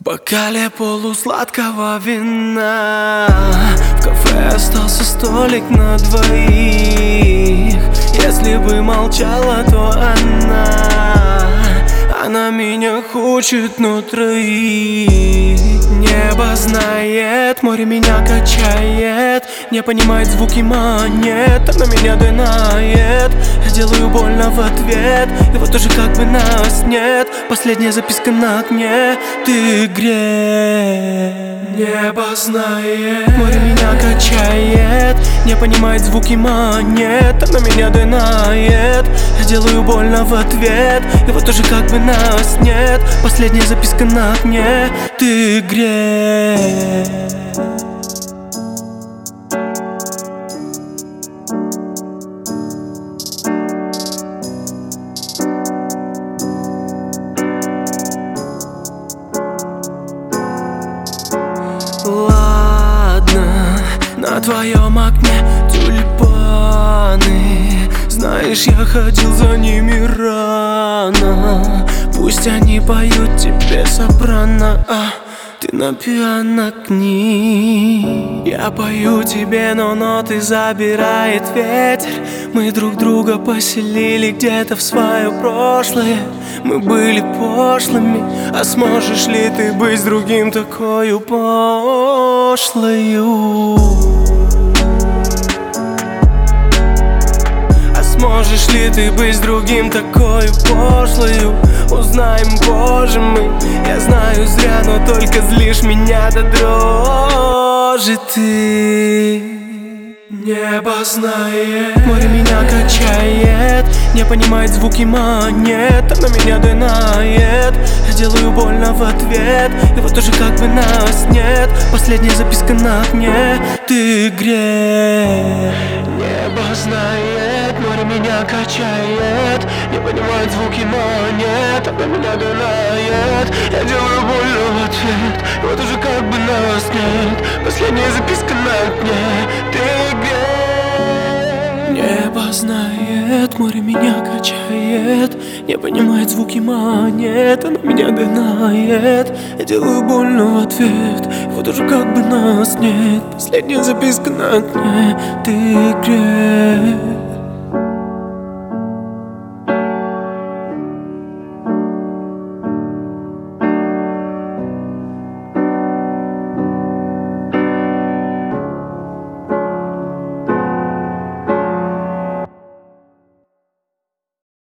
бокале полусладкого вина в кафе остался столик на двоих. Если бы молчала, то она меня хочет на троих. Небо знает, море меня качает, не понимает звуки монет, она меня динает. Я делаю больно в ответ, и вот уже как бы нас нет. Последняя записка на окне, ты грей. Небо знает, море меня качает, не понимает звуки монет, она меня динает. Я делаю больно в ответ, и вот уже как бы нас нет. Последняя записка на окне, ты грей. Ладно, на твоем окне тюльпаны. Знаешь, я ходил за ними рано. Пусть они поют тебе сопрано, а ты на пиано к ним. Я пою тебе, но ноты забирает ветер. Мы друг друга поселили где-то в свое прошлое. Мы были пошлыми, а сможешь ли ты быть с другим такою пошлою? А сможешь ли ты быть с другим такою пошлою? Узнаем позже мы. Я знаю зря, но только злишь меня до дрожи ты. Небо знает, море меня качает, не понимает звуки монет, она меня динает. Я делаю больно в ответ, и вот уже как бы нас нет. Последняя записка на окне, ты грей. Небо знает, море меня качает, не понимает звуки монет, она меня динает. Я делаю больно в ответ, и вот уже как бы нас нет. Последняя записка на окне, ты грей. Небо знает, море меня качает, не понимает звуки монет, она меня динает. Я делаю больно в ответ, и вот уже как бы нас нет. Последняя записка на окне, ты грей.